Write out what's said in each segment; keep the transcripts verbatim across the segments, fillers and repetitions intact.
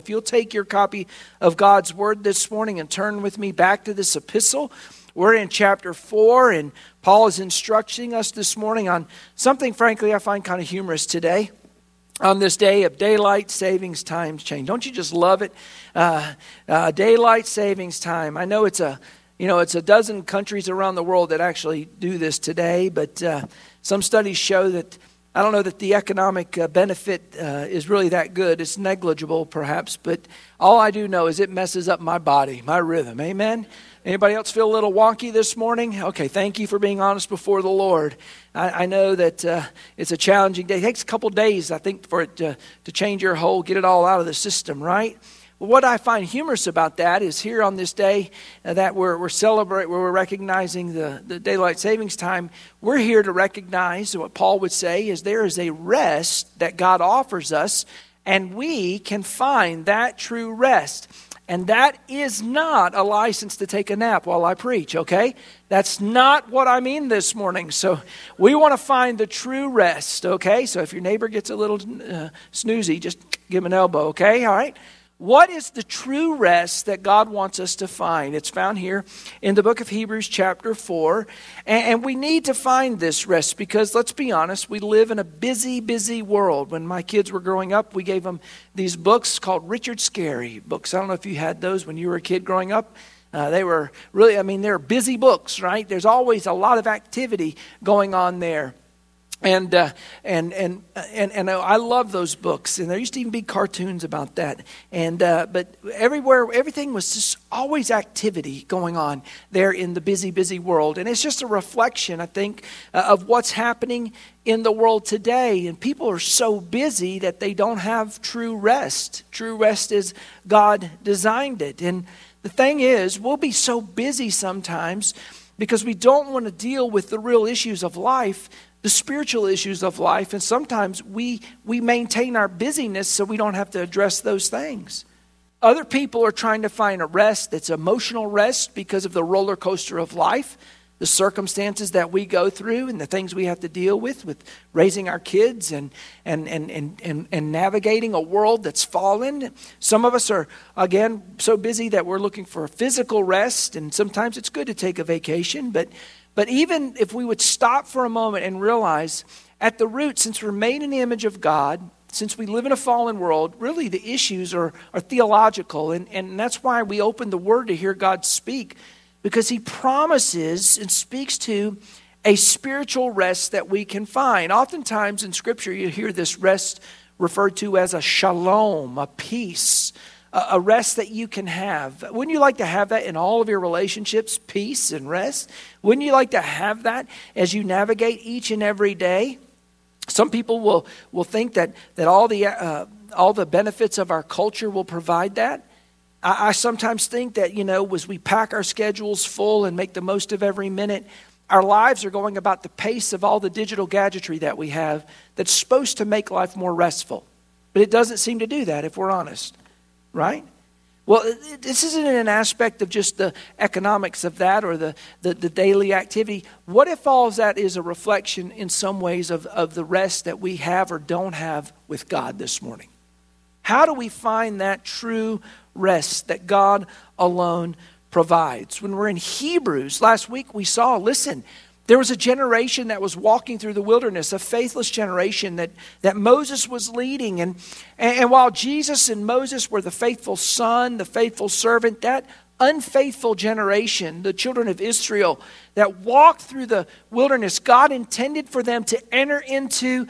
If you'll take your copy of God's Word this morning and turn with me back to this epistle, we're in chapter four, and Paul is instructing us this morning on something, frankly, I find kind of humorous today. On this day of daylight savings times change. Don't you just love it? Uh, uh, daylight savings time. I know it's a, you know, it's a dozen countries around the world that actually do this today, but uh, some studies show that I don't know that the economic uh, benefit uh, is really that good. It's negligible, perhaps, but all I do know is it messes up my body, my rhythm. Amen? Anybody else feel a little wonky this morning? Okay, thank you for being honest before the Lord. I, I know that uh, it's a challenging day. It takes a couple days, I think, for it to, to change your whole, get it all out of the system, right? Well, what I find humorous about that is here on this day uh, that we're we're celebrating, where we're recognizing the, the daylight savings time, we're here to recognize what Paul would say is there is a rest that God offers us, and we can find that true rest. And that is not a license to take a nap while I preach, okay? That's not what I mean this morning. So we want to find the true rest, okay? So if your neighbor gets a little uh, snoozy, just give him an elbow, okay? All right? What is the true rest that God wants us to find? It's found here in the book of Hebrews chapter four. And we need to find this rest because, let's be honest, we live in a busy, busy world. When my kids were growing up, we gave them these books called Richard Scarry books. I don't know if you had those when you were a kid growing up. Uh, they were really, I mean, they're busy books, right? There's always a lot of activity going on there. And uh, and and and and I love those books, and there used to even be cartoons about that. And uh, but everywhere, everything was just always activity going on there in the busy, busy world. And it's just a reflection, I think, uh, of what's happening in the world today. And people are so busy that they don't have true rest. True rest is God designed it. And the thing is, we'll be so busy sometimes because we don't want to deal with the real issues of life, the spiritual issues of life, and sometimes we we maintain our busyness so we don't have to address those things. Other people are trying to find a rest that's emotional rest because of the roller coaster of life, the circumstances that we go through and the things we have to deal with, with raising our kids and and and and and, and navigating a world that's fallen. Some of us are, again, so busy that we're looking for a physical rest, and sometimes it's good to take a vacation, but But even if we would stop for a moment and realize at the root, since we're made in the image of God, since we live in a fallen world, really the issues are, are theological. And, and that's why we open the Word to hear God speak, because He promises and speaks to a spiritual rest that we can find. Oftentimes in Scripture, you hear this rest referred to as a shalom, a peace, a rest that you can have. Wouldn't you like to have that in all of your relationships, peace and rest? Wouldn't you like to have that as you navigate each and every day? Some people will, will think that, that all the uh, all the benefits of our culture will provide that. I, I sometimes think that, you know, as we pack our schedules full and make the most of every minute, our lives are going about the pace of all the digital gadgetry that we have that's supposed to make life more restful. But it doesn't seem to do that, if we're honest. Right? Well, this isn't an aspect of just the economics of that or the, the, the daily activity. What if all of that is a reflection in some ways of, of the rest that we have or don't have with God this morning? How do we find that true rest that God alone provides? When we're in Hebrews, last week we saw, listen, there was a generation that was walking through the wilderness, a faithless generation that, that Moses was leading. And, and while Jesus and Moses were the faithful son, the faithful servant, that unfaithful generation, the children of Israel that walked through the wilderness, God intended for them to enter into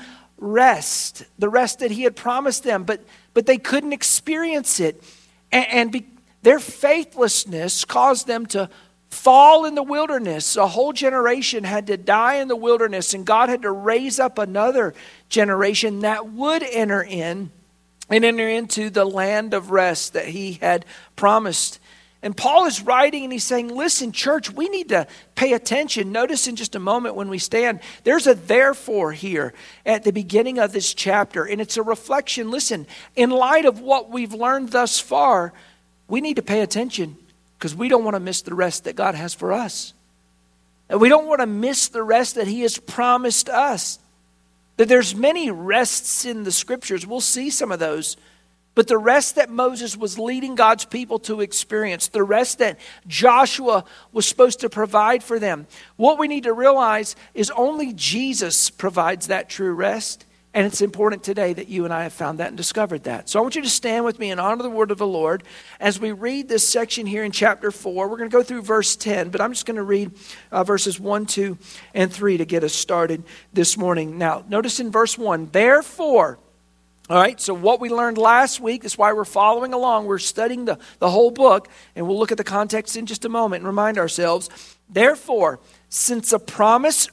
rest, the rest that He had promised them, but, but they couldn't experience it. And, and be, their faithlessness caused them to fall in the wilderness. A whole generation had to die in the wilderness, and God had to raise up another generation that would enter in and enter into the land of rest that He had promised. And Paul is writing and he's saying, listen, church, we need to pay attention. Notice in just a moment when we stand, there's a therefore here at the beginning of this chapter, and it's a reflection. Listen, in light of what we've learned thus far, we need to pay attention, because we don't want to miss the rest that God has for us. And we don't want to miss the rest that He has promised us. That there's many rests in the Scriptures. We'll see some of those. But the rest that Moses was leading God's people to experience, the rest that Joshua was supposed to provide for them, what we need to realize is only Jesus provides that true rest. And it's important today that you and I have found that and discovered that. So I want you to stand with me and honor the word of the Lord as we read this section here in chapter four. We're going to go through verse ten, but I'm just going to read uh, verses one, two, and three to get us started this morning. Now, notice in verse one, therefore, all right, so what we learned last week, that's why we're following along. We're studying the, the whole book, and we'll look at the context in just a moment and remind ourselves. Therefore, since a promise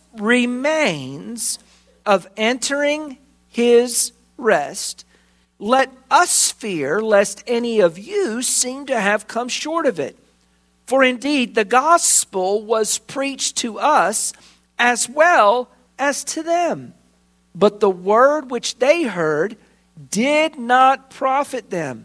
remains of entering his rest, let us fear lest any of you seem to have come short of it. For indeed, the gospel was preached to us as well as to them. But the word which they heard did not profit them,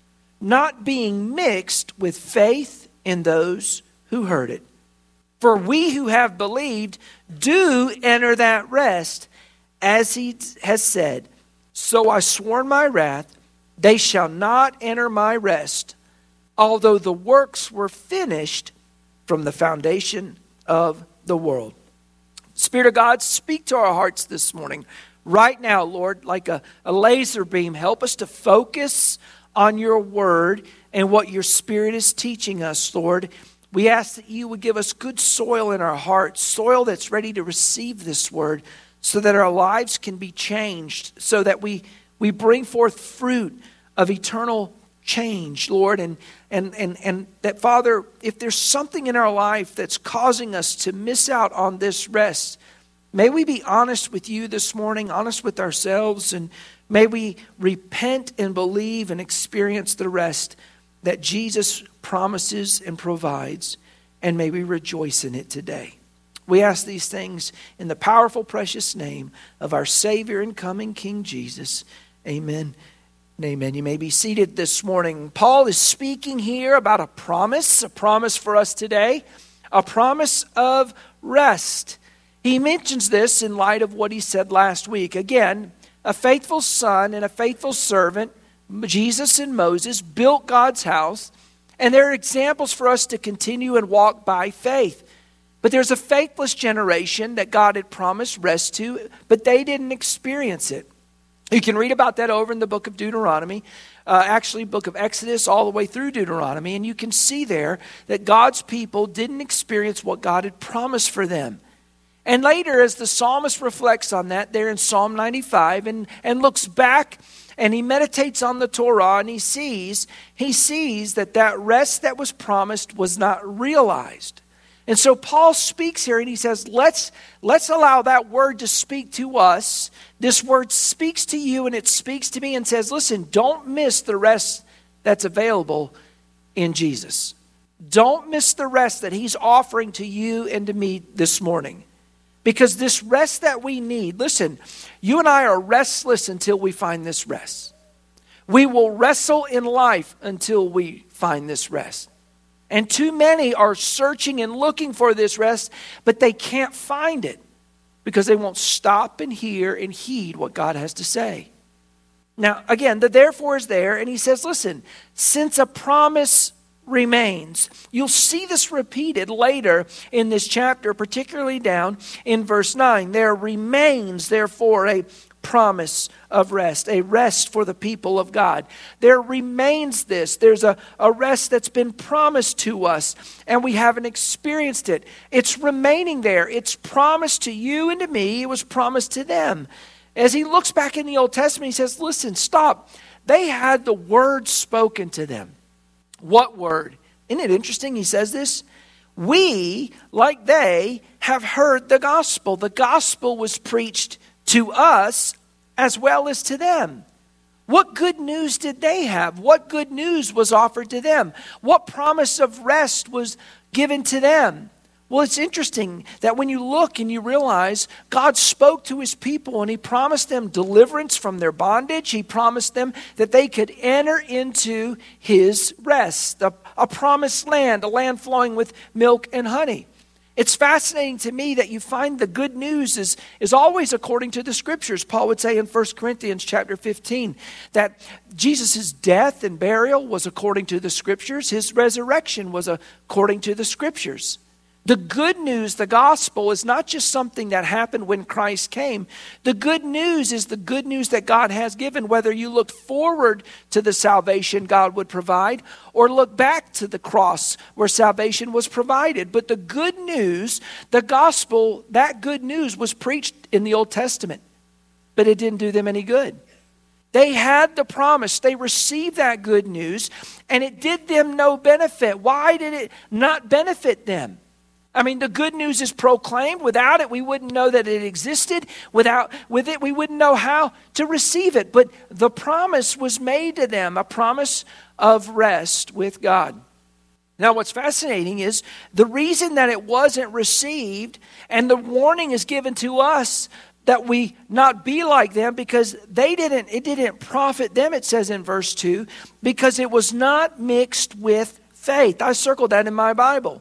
not being mixed with faith in those who heard it. For we who have believed do enter that rest, as he has said, so I swore in my wrath, they shall not enter my rest, although the works were finished from the foundation of the world. Spirit of God, speak to our hearts this morning. Right now, Lord, like a, a laser beam, help us to focus on your word and what your Spirit is teaching us, Lord. We ask that you would give us good soil in our hearts, soil that's ready to receive this word, so that our lives can be changed, so that we, we bring forth fruit of eternal change, Lord. And, and, and, and that, Father, if there's something in our life that's causing us to miss out on this rest, may we be honest with you this morning, honest with ourselves, and may we repent and believe and experience the rest that Jesus promises and provides, and may we rejoice in it today. We ask these things in the powerful, precious name of our Savior and coming King Jesus. Amen and amen. You may be seated this morning. Paul is speaking here about a promise, a promise for us today, a promise of rest. He mentions this in light of what he said last week. Again, a faithful son and a faithful servant, Jesus and Moses, built God's house, and they're examples for us to continue and walk by faith. But there's a faithless generation that God had promised rest to, but they didn't experience it. You can read about that over in the book of Deuteronomy, uh, actually book of Exodus all the way through Deuteronomy, and you can see there that God's people didn't experience what God had promised for them. And later, as the psalmist reflects on that there in Psalm ninety-five and, and looks back and he meditates on the Torah and he sees, he sees that that rest that was promised was not realized. And so Paul speaks here and he says, let's, let's allow that word to speak to us. This word speaks to you and it speaks to me and says, listen, don't miss the rest that's available in Jesus. Don't miss the rest that he's offering to you and to me this morning. Because this rest that we need, listen, you and I are restless until we find this rest. We will wrestle in life until we find this rest. And too many are searching and looking for this rest, but they can't find it because they won't stop and hear and heed what God has to say. Now, again, the therefore is there, and he says, listen, since a promise remains. You'll see this repeated later in this chapter, particularly down in verse nine. There remains, therefore, a promise of rest, a rest for the people of God. There remains this. There's a, a rest that's been promised to us, and we haven't experienced it. It's remaining there. It's promised to you and to me. It was promised to them. As he looks back in the Old Testament, he says, listen, stop. They had the word spoken to them. What word? Isn't it interesting he says this? We, like they, have heard the gospel. The gospel was preached to us as well as to them. What good news did they have? What good news was offered to them? What promise of rest was given to them? Well, it's interesting that when you look and you realize God spoke to his people and he promised them deliverance from their bondage. He promised them that they could enter into his rest, a, a promised land, a land flowing with milk and honey. It's fascinating to me that you find the good news is, is always according to the Scriptures. Paul would say in First Corinthians chapter fifteen that Jesus' death and burial was according to the Scriptures. His resurrection was according to the Scriptures. The good news, the gospel, is not just something that happened when Christ came. The good news is the good news that God has given, whether you look forward to the salvation God would provide or look back to the cross where salvation was provided. But the good news, the gospel, that good news was preached in the Old Testament, but it didn't do them any good. They had the promise. They received that good news, and it did them no benefit. Why did it not benefit them? I mean, the good news is proclaimed. Without it, we wouldn't know that it existed. Without, with it, we wouldn't know how to receive it. But the promise was made to them, a promise of rest with God. Now, what's fascinating is the reason that it wasn't received, and the warning is given to us that we not be like them, because they didn't, it didn't profit them, it says in verse two, because it was not mixed with faith. I circled that in my Bible.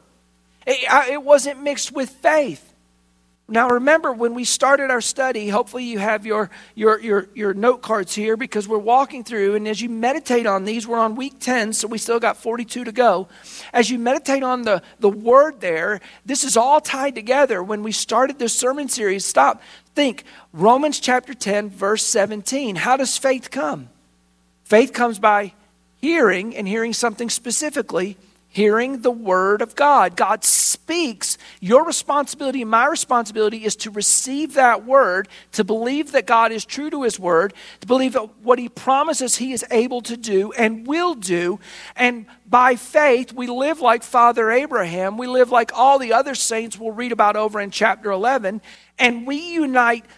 It wasn't mixed with faith. Now remember, when we started our study, hopefully you have your, your, your, your note cards here, because we're walking through, and as you meditate on these, we're on week ten, so we still got forty-two to go. As you meditate on the, the word there, this is all tied together. When we started this sermon series, stop, think, Romans chapter ten, verse seventeen. How does faith come? Faith comes by hearing, and hearing something specifically, hearing the word of God. God speaks. Your responsibility and my responsibility is to receive that word, to believe that God is true to his word, to believe that what he promises he is able to do and will do. And by faith, we live like Father Abraham. We live like all the other saints we'll read about over in chapter eleven. And we unite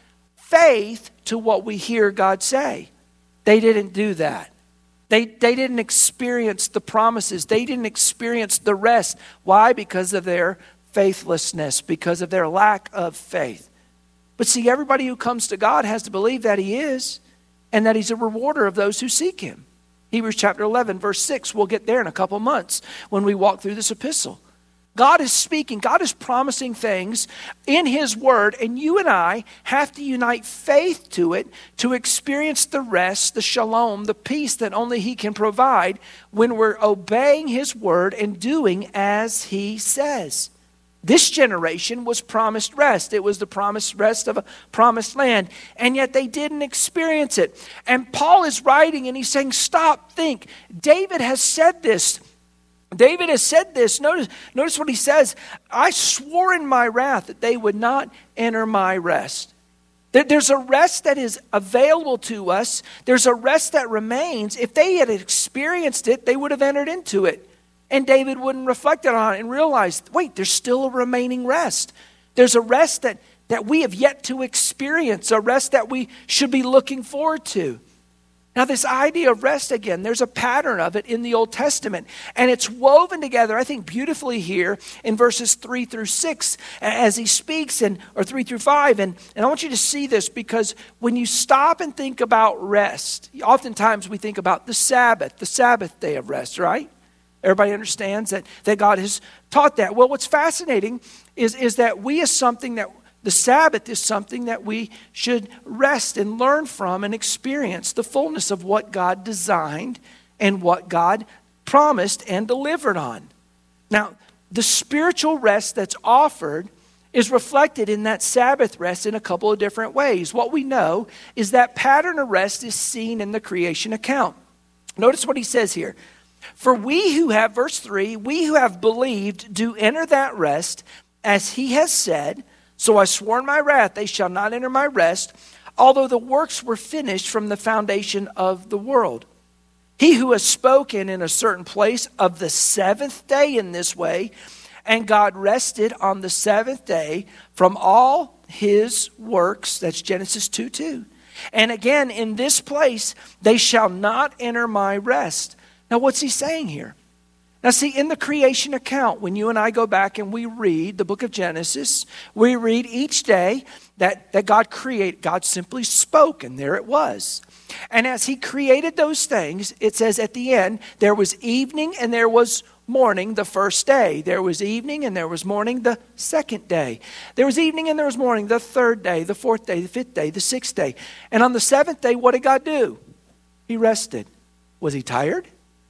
faith to what we hear God say. They didn't do that. They, they didn't experience the promises. They didn't experience the rest. Why? Because of their faithlessness, because of their lack of faith. But see, everybody who comes to God has to believe that he is, and that he's a rewarder of those who seek him. Hebrews chapter eleven, verse six, we'll get there in a couple months when we walk through this epistle. God is speaking. God is promising things in his word, and you and I have to unite faith to it to experience the rest, the shalom, the peace that only he can provide when we're obeying his word and doing as he says. This generation was promised rest. It was the promised rest of a promised land, and yet they didn't experience it. And Paul is writing, and he's saying, stop, think. David has said this. David has said this. Notice, notice what he says. I swore in my wrath that they would not enter my rest. There's a rest that is available to us. There's a rest that remains. If they had experienced it, they would have entered into it. And David wouldn't reflect on it and realize, wait, there's still a remaining rest. There's a rest that, that we have yet to experience, a rest that we should be looking forward to. Now, this idea of rest, again, there's a pattern of it in the Old Testament. And it's woven together, I think, beautifully here in verses three through six as he speaks, and or three through five. And, and I want you to see this, because when you stop and think about rest, oftentimes we think about the Sabbath, the Sabbath day of rest, right? Everybody understands that, that God has taught that. Well, what's fascinating is, is that we is something that the Sabbath is something that we should rest and learn from and experience the fullness of what God designed and what God promised and delivered on. Now, the spiritual rest that's offered is reflected in that Sabbath rest in a couple of different ways. What we know is that pattern of rest is seen in the creation account. Notice what he says here. For we who have, verse three, we who have believed do enter that rest, as he has said, so I swore in my wrath, they shall not enter my rest, although the works were finished from the foundation of the world. He who has spoken in a certain place of the seventh day in this way, and God rested on the seventh day from all his works, that's Genesis two two. And again, in this place, they shall not enter my rest. Now, what's he saying here? Now see, in the creation account, when you and I go back and we read the book of Genesis, we read each day that, that God created, God simply spoke, and there it was. And as he created those things, it says at the end, there was evening and there was morning the first day. There was evening and there was morning the second day. There was evening and there was morning the third day, the fourth day, the fifth day, the sixth day. And on the seventh day, what did God do? He rested. Was he tired?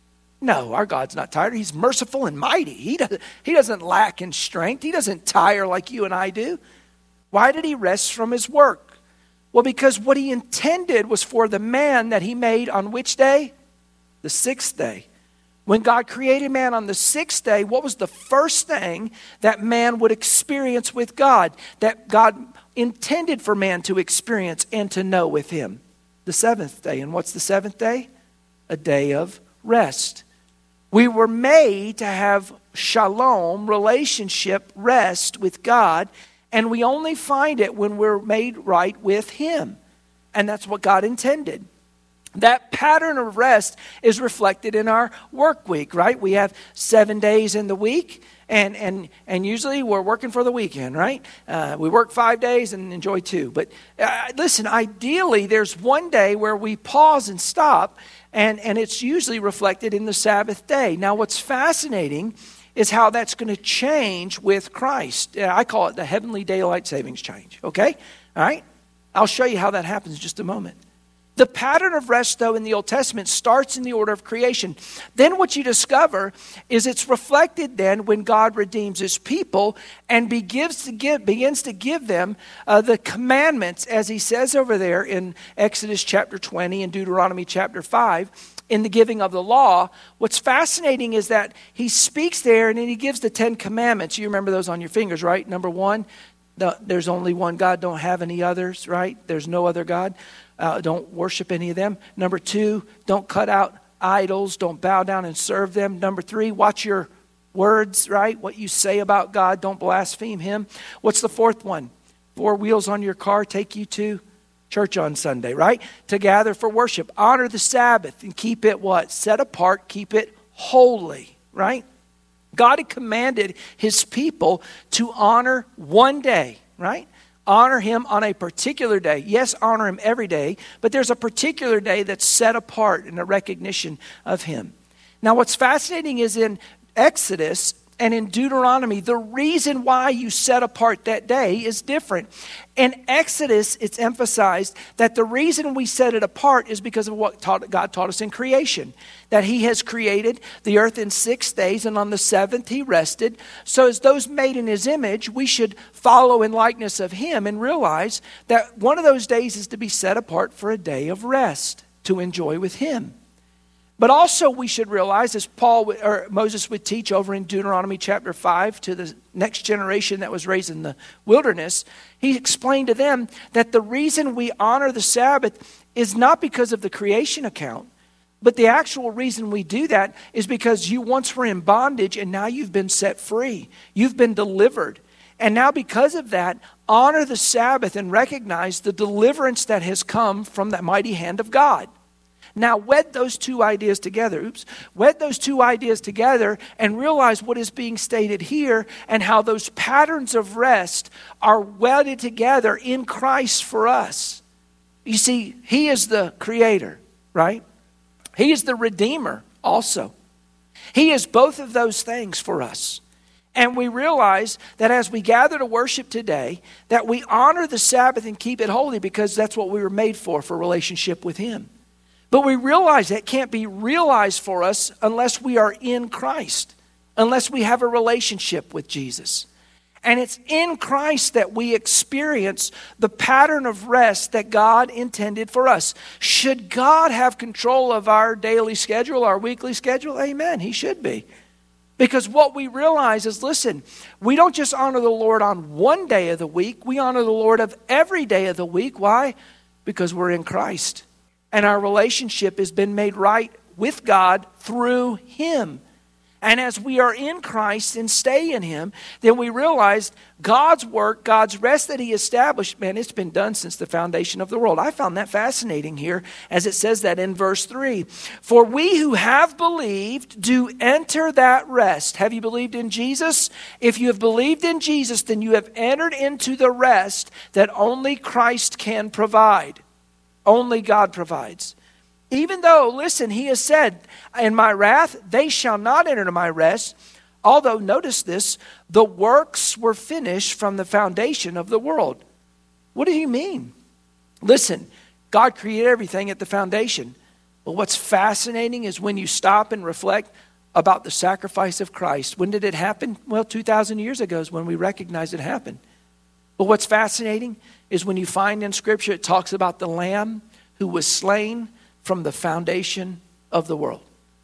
No, our God's not tired. He's merciful and mighty. He doesn't, he doesn't lack in strength. He doesn't tire like you and I do. Why did he rest from his work? Well, because what he intended was for the man that he made on which day? The sixth day. When God created man on the sixth day, what was the first thing that man would experience with God, that God intended for man to experience and to know with him? The seventh day. And what's the seventh day? A day of rest. We were made to have shalom, relationship, rest with God, and we only find it when we're made right with him. And that's what God intended. That pattern of rest is reflected in our work week, right? We have seven days in the week, and and and usually we're working for the weekend, right? Uh, we work five days and enjoy two. But uh, listen, ideally, there's one day where we pause and stop, and, and it's usually reflected in the Sabbath day. Now, what's fascinating is how that's going to change with Christ. Uh, I call it the heavenly daylight savings change, okay? All right? I'll show you how that happens in just a moment. The pattern of rest, though, in the Old Testament starts in the order of creation. Then what you discover is it's reflected then when God redeems his people and begins to give, begins to give them uh, the commandments, as he says over there in Exodus chapter twenty and Deuteronomy chapter five, in the giving of the law. What's fascinating is that he speaks there and then he gives the Ten Commandments. You remember those on your fingers, right? Number one, the, there's only one God, don't have any others, right? There's no other God. Uh, don't worship any of them. Number two, don't cut out idols. Don't bow down and serve them. Number three, watch your words, right? What you say about God. Don't blaspheme him. What's the fourth one? Four wheels on your car take you to church on Sunday, right? To gather for worship. Honor the Sabbath and keep it what? Set apart. Keep it holy, right? God had commanded his people to honor one day, right? Honor him on a particular day. Yes, honor him every day, but there's a particular day that's set apart in a recognition of him. Now, what's fascinating is in Exodus and in Deuteronomy, the reason why you set apart that day is different. In Exodus, it's emphasized that the reason we set it apart is because of what taught, God taught us in creation. That he has created the earth in six days, and on the seventh he rested. So as those made in his image, we should follow in likeness of him and realize that one of those days is to be set apart for a day of rest, to enjoy with him. But also we should realize, as Paul or Moses would teach over in Deuteronomy chapter five to the next generation that was raised in the wilderness, he explained to them that the reason we honor the Sabbath is not because of the creation account, but the actual reason we do that is because you once were in bondage and now you've been set free. You've been delivered. And now because of that, honor the Sabbath and recognize the deliverance that has come from the mighty hand of God. Now, wed those two ideas together. Oops. Wed those two ideas together and realize what is being stated here and how those patterns of rest are wedded together in Christ for us. You see, he is the creator, right? He is the redeemer also. He is both of those things for us. And we realize that as we gather to worship today, that we honor the Sabbath and keep it holy because that's what we were made for, for relationship with him. But we realize that can't be realized for us unless we are in Christ, unless we have a relationship with Jesus. And it's in Christ that we experience the pattern of rest that God intended for us. Should God have control of our daily schedule, our weekly schedule? Amen, he should be. Because what we realize is, listen, we don't just honor the Lord on one day of the week. We honor the Lord of every day of the week. Why? Because we're in Christ. And our relationship has been made right with God through him. And as we are in Christ and stay in him, then we realize God's work, God's rest that he established, man, it's been done since the foundation of the world. I found that fascinating here as it says that in verse three. For we who have believed do enter that rest. Have you believed in Jesus? If you have believed in Jesus, then you have entered into the rest that only Christ can provide. Only God provides. Even though, listen, he has said, in my wrath, they shall not enter into my rest. Although, notice this, the works were finished from the foundation of the world. What do you mean? Listen, God created everything at the foundation. But what's fascinating is when you stop and reflect about the sacrifice of Christ. When did it happen? Well, two thousand years ago is when we recognize it happened. But what's fascinating is when you find in Scripture, it talks about the Lamb who was slain from the foundation of the world.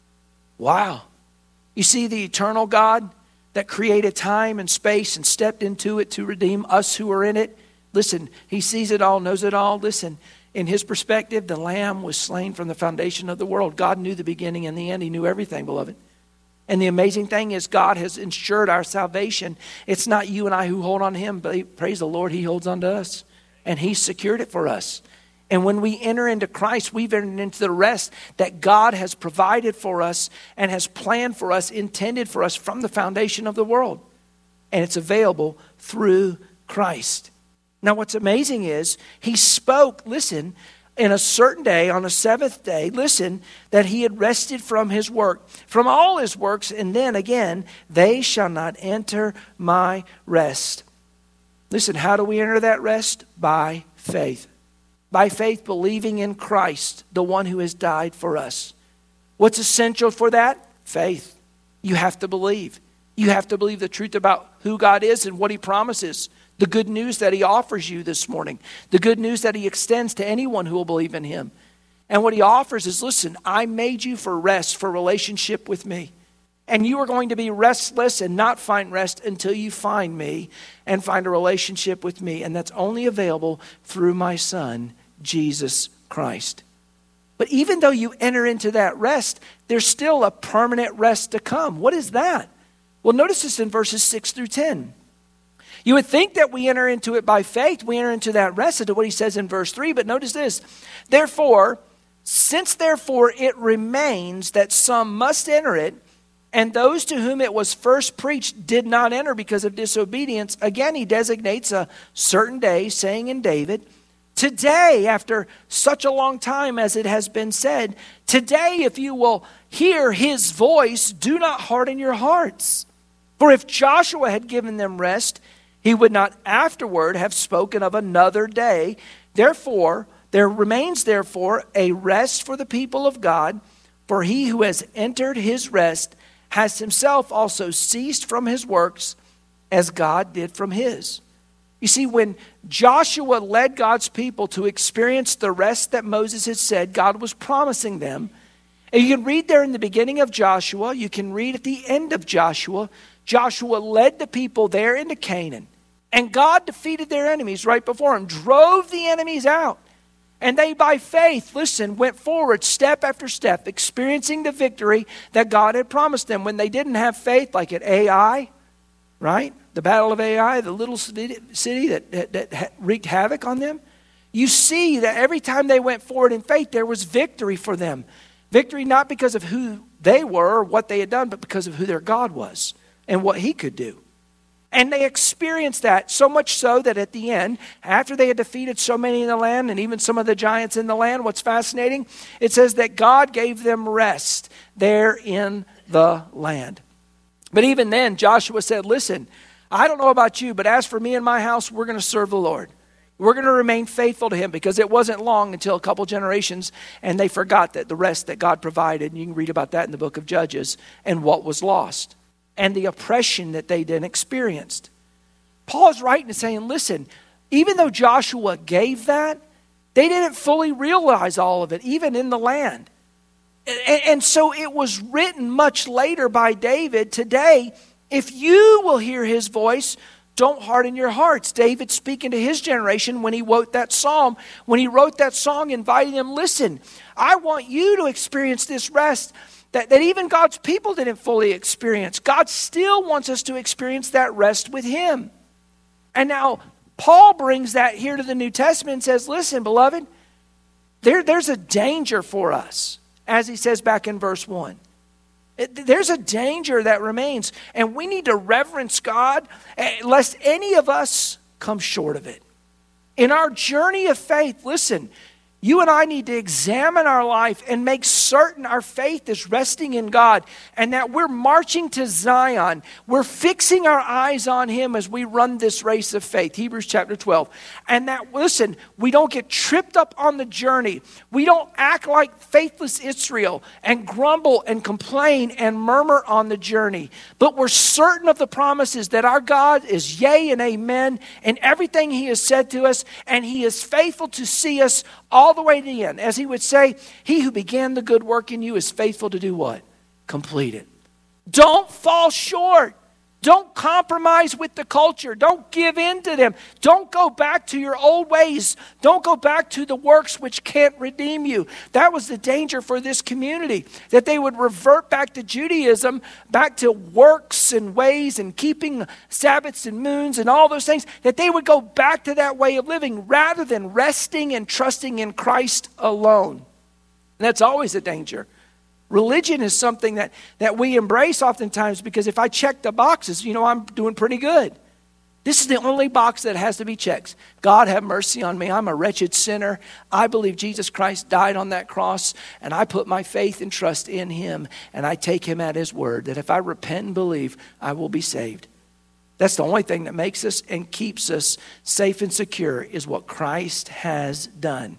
Wow. You see, the eternal God that created time and space and stepped into it to redeem us who are in it. Listen, he sees it all, knows it all. Listen, in his perspective, the Lamb was slain from the foundation of the world. God knew the beginning and the end. He knew everything, beloved. And the amazing thing is God has ensured our salvation. It's not you and I who hold on to him, but praise the Lord, he holds on to us. And he secured it for us. And when we enter into Christ, we've entered into the rest that God has provided for us and has planned for us, intended for us from the foundation of the world. And it's available through Christ. Now, what's amazing is he spoke, listen, in a certain day, on a seventh day, listen, that he had rested from his work, from all his works. And then again, they shall not enter my rest. Listen, how do we enter that rest? By faith. By faith, believing in Christ, the one who has died for us. What's essential for that? Faith. You have to believe. You have to believe the truth about who God is and what he promises. The good news that he offers you this morning. The good news that he extends to anyone who will believe in him. And what he offers is, listen, I made you for rest, for relationship with me. And you are going to be restless and not find rest until you find me and find a relationship with me. And that's only available through my Son, Jesus Christ. But even though you enter into that rest, there's still a permanent rest to come. What is that? Well, notice this in verses six through ten. You would think that we enter into it by faith. We enter into that rest into what he says in verse three. But notice this. Therefore, since therefore it remains that some must enter it, and those to whom it was first preached did not enter because of disobedience. Again, he designates a certain day, saying in David, today, after such a long time as it has been said, today if you will hear his voice, do not harden your hearts. For if Joshua had given them rest, he would not afterward have spoken of another day. Therefore, there remains therefore a rest for the people of God, for he who has entered his rest has himself also ceased from his works as God did from his. You see, when Joshua led God's people to experience the rest that Moses had said God was promising them, and you can read there in the beginning of Joshua, you can read at the end of Joshua, Joshua led the people there into Canaan. And God defeated their enemies right before him, drove the enemies out. And they, by faith, listen, went forward step after step, experiencing the victory that God had promised them. When they didn't have faith, like at Ai, right? The battle of Ai, the little city that, that, that wreaked havoc on them. You see that every time they went forward in faith, there was victory for them. Victory not because of who they were or what they had done, but because of who their God was and what he could do. And they experienced that, so much so that at the end, after they had defeated so many in the land and even some of the giants in the land, what's fascinating, it says that God gave them rest there in the land. But even then, Joshua said, listen, I don't know about you, but as for me and my house, we're going to serve the Lord. We're going to remain faithful to him, because it wasn't long until a couple generations and they forgot that the rest that God provided. And you can read about that in the book of Judges and what was lost. And the oppression that they then experienced. Paul is writing and saying, listen, even though Joshua gave that, they didn't fully realize all of it, even in the land. And, and so it was written much later by David, today, if you will hear his voice, don't harden your hearts. David speaking to his generation when he wrote that psalm, when he wrote that song, inviting them, listen, I want you to experience this rest that, that even God's people didn't fully experience. God still wants us to experience that rest with him. And now Paul brings that here to the New Testament and says, listen, beloved, there, there's a danger for us, as he says back in verse one. It, there's a danger that remains, and we need to reverence God lest any of us come short of it. In our journey of faith, listen, you and I need to examine our life and make certain our faith is resting in God and that we're marching to Zion. We're fixing our eyes on him as we run this race of faith, Hebrews chapter twelve. And that, listen, we don't get tripped up on the journey. We don't act like faithless Israel and grumble and complain and murmur on the journey. But we're certain of the promises that our God is yea and amen in everything he has said to us, and he is faithful to see us all the way to the end. As he would say, he who began the good work in you is faithful to do what? Complete it. Don't fall short. Don't compromise with the culture. Don't give in to them. Don't go back to your old ways. Don't go back to the works which can't redeem you. That was the danger for this community, that they would revert back to Judaism, back to works and ways and keeping Sabbaths and moons and all those things, that they would go back to that way of living rather than resting and trusting in Christ alone. And that's always a danger. Religion is something that, that we embrace oftentimes because if I check the boxes, you know, I'm doing pretty good. This is the only box that has to be checked. God, have mercy on me. I'm a wretched sinner. I believe Jesus Christ died on that cross, and I put my faith and trust in him, and I take him at his word that if I repent and believe, I will be saved. That's the only thing that makes us and keeps us safe and secure is what Christ has done.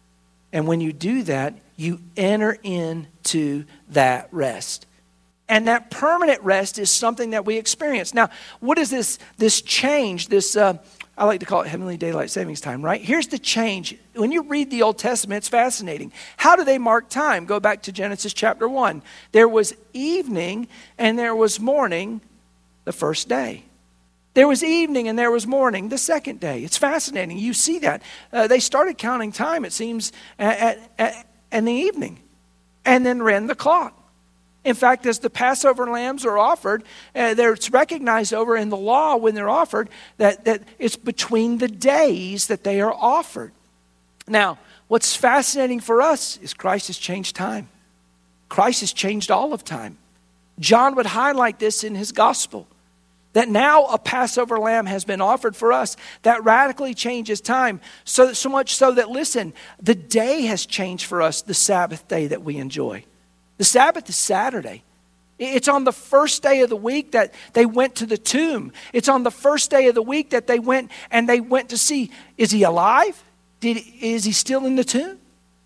And when you do that, you enter into that rest. And that permanent rest is something that we experience. Now, what is this, this change, this, uh, I like to call it heavenly daylight savings time, right? Here's the change. When you read the Old Testament, it's fascinating. How do they mark time? Go back to Genesis chapter one. There was evening and there was morning the first day. There was evening and there was morning the second day. It's fascinating. You see that. Uh, they started counting time, it seems, at, at, at in the evening, and then ran the clock. In fact, as the Passover lambs are offered, uh, it's recognized over in the law when they're offered that, that it's between the days that they are offered. Now, what's fascinating for us is Christ has changed time. Christ has changed all of time. John would highlight this in his gospel, that now a Passover lamb has been offered for us that radically changes time. So, so much so that, listen, the day has changed for us, the Sabbath day that we enjoy. The Sabbath is Saturday. It's on the first day of the week that they went to the tomb. It's on the first day of the week that they went and they went to see, is he alive? Did, is he still in the tomb?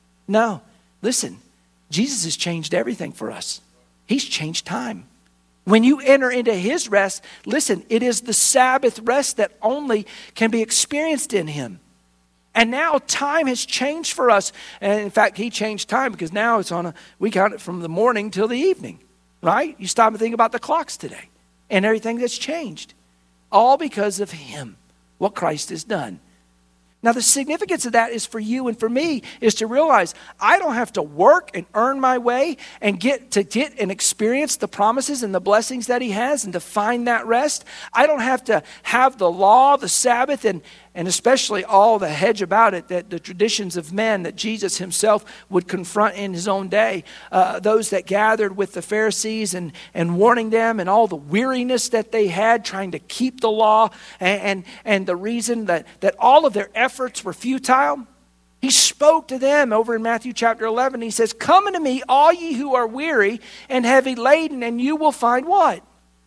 No. Listen, Jesus has changed everything for us. He's changed time. When you enter into his rest, listen, it is the Sabbath rest that only can be experienced in him. And now time has changed for us. And in fact, he changed time because now it's on a, we count it from the morning till the evening, right? You stop and think about the clocks today and everything that's changed. All because of him, what Christ has done. Now, the significance of that is for you and for me is to realize I don't have to work and earn my way and get to get and experience the promises and the blessings that he has and to find that rest. I don't have to have the law, the Sabbath, and, and especially all the hedge about it, that the traditions of men that Jesus himself would confront in his own day. Uh, those that gathered with the Pharisees and, and warning them and all the weariness that they had trying to keep the law and, and, and the reason that, that all of their efforts efforts were futile. He spoke to them over in Matthew chapter eleven. He says, come unto me, all ye who are weary and heavy laden, and you will find what?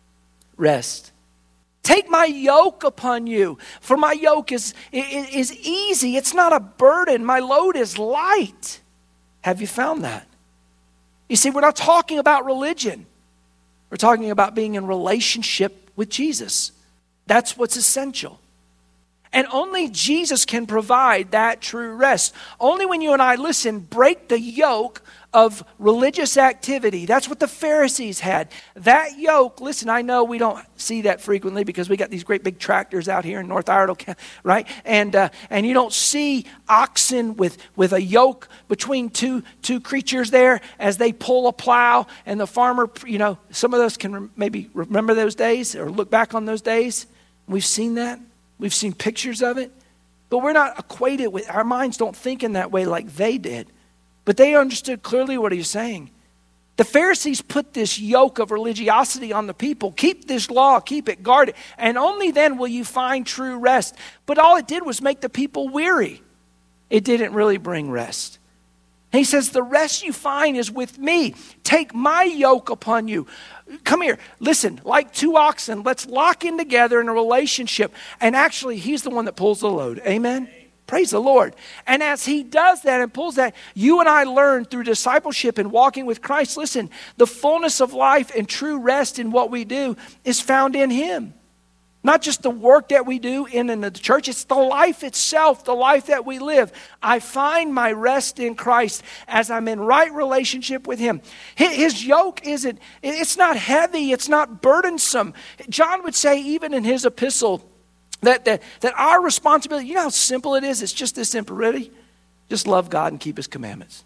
Rest. Take my yoke upon you, for my yoke is, is, is easy. It's not a burden. My load is light. Have you found that? You see, we're not talking about religion. We're talking about being in relationship with Jesus. That's what's essential. And only Jesus can provide that true rest. Only when you and I, listen, break the yoke of religious activity. That's what the Pharisees had. That yoke, listen, I know we don't see that frequently because we got these great big tractors out here in North Iredell, right? And uh, and you don't see oxen with, with a yoke between two two creatures there as they pull a plow, and the farmer, you know, some of us can re- maybe remember those days or look back on those days. We've seen that. We've seen pictures of it. But we're not equated with, our minds don't think in that way like they did. But they understood clearly what he was saying. The Pharisees put this yoke of religiosity on the people. Keep this law, keep it guarded, and only then will you find true rest. But all it did was make the people weary. It didn't really bring rest. And he says, the rest you find is with me. Take my yoke upon you. Come here. Listen, like two oxen, let's lock in together in a relationship. And actually, he's the one that pulls the load. Amen? Praise the Lord. And as he does that and pulls that, you and I learn through discipleship and walking with Christ. Listen, the fullness of life and true rest in what we do is found in him. Not just the work that we do in, in the church, it's the life itself, the life that we live. I find my rest in Christ as I'm in right relationship with him. His yoke isn't, it's not heavy, it's not burdensome. John would say even in his epistle, That, that, that our responsibility, you know how simple it is? It's just this simple. Ready? Just love God and keep his commandments.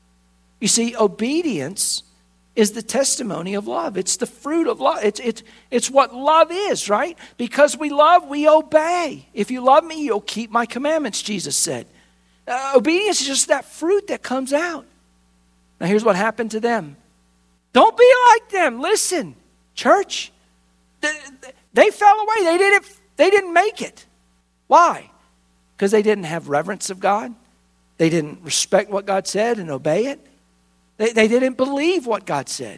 You see, obedience is the testimony of love. It's the fruit of love. It's, it's, it's what love is, right? Because we love, we obey. If you love me, you'll keep my commandments, Jesus said. Uh, obedience is just that fruit that comes out. Now here's what happened to them. Don't be like them. Listen, church. They, they fell away. They didn't They didn't make it. Why? Because they didn't have reverence of God. They didn't respect what God said and obey it. They, they didn't believe what God said.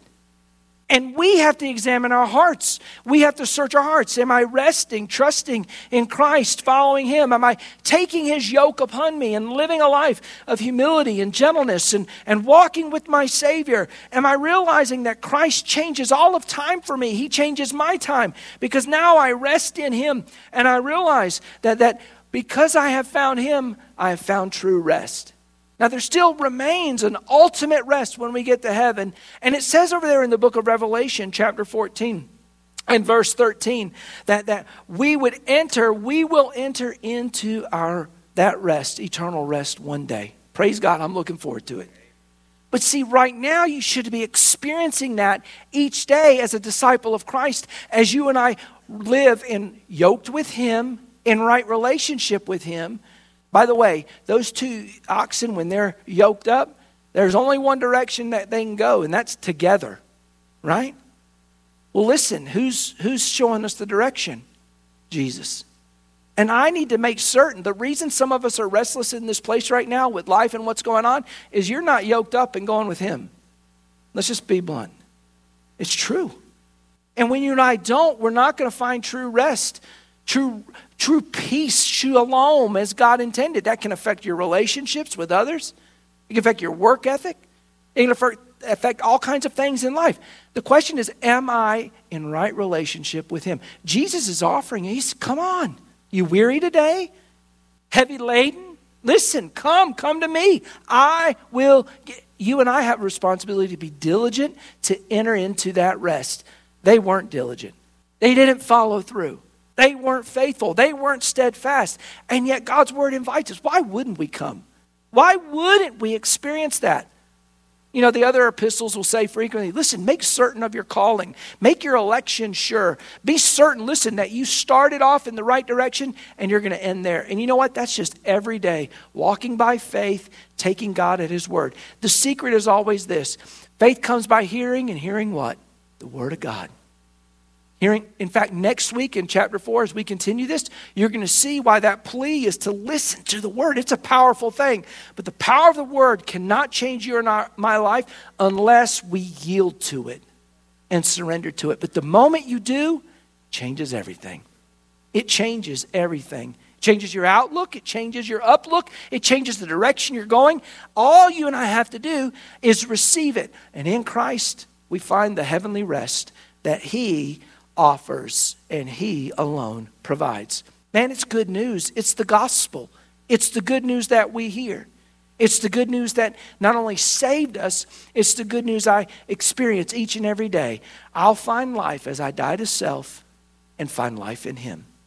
And we have to examine our hearts. We have to search our hearts. Am I resting, trusting in Christ, following him? Am I taking his yoke upon me and living a life of humility and gentleness and, and walking with my Savior? Am I realizing that Christ changes all of time for me? He changes my time because now I rest in him, and I realize that, that because I have found him, I have found true rest. Now, there still remains an ultimate rest when we get to heaven. And it says over there in the book of Revelation, chapter fourteen and verse thirteen, that, that we would enter, we will enter into our that rest, eternal rest one day. Praise God, I'm looking forward to it. But see, right now you should be experiencing that each day as a disciple of Christ, as you and I live in yoked with him, in right relationship with him. By the way, those two oxen, when they're yoked up, there's only one direction that they can go, and that's together, right? Well, listen, who's who's showing us the direction? Jesus. And I need to make certain, the reason some of us are restless in this place right now with life and what's going on is you're not yoked up and going with him. Let's just be blunt. It's true. And when you and I don't, we're not going to find true rest. True, true peace, shalom, as God intended. That can affect your relationships with others. It can affect your work ethic. It can affect, affect all kinds of things in life. The question is, am I in right relationship with him? Jesus is offering, he's, come on. You weary today? Heavy laden? Listen, come, come to me. I will get, you and I have a responsibility to be diligent to enter into that rest. They weren't diligent. They didn't follow through. They weren't faithful. They weren't steadfast. And yet God's word invites us. Why wouldn't we come? Why wouldn't we experience that? You know, the other epistles will say frequently, listen, make certain of your calling. Make your election sure. Be certain, listen, that you started off in the right direction and you're going to end there. And you know what? That's just every day. Walking by faith, taking God at his word. The secret is always this. Faith comes by hearing, and hearing what? The word of God. Hearing, in fact, next week in chapter four, as we continue this, you're going to see why that plea is to listen to the word. It's a powerful thing. But the power of the word cannot change your and my life unless we yield to it and surrender to it. But the moment you do, it changes everything. It changes everything. It changes your outlook. It changes your uplook. It changes the direction you're going. All you and I have to do is receive it. And in Christ, we find the heavenly rest that he offers and he alone provides. Man, it's good news. It's the gospel. It's the good news that we hear. It's the good news that not only saved us, it's the good news I experience each and every day. I'll find life as I die to self and find life in Him.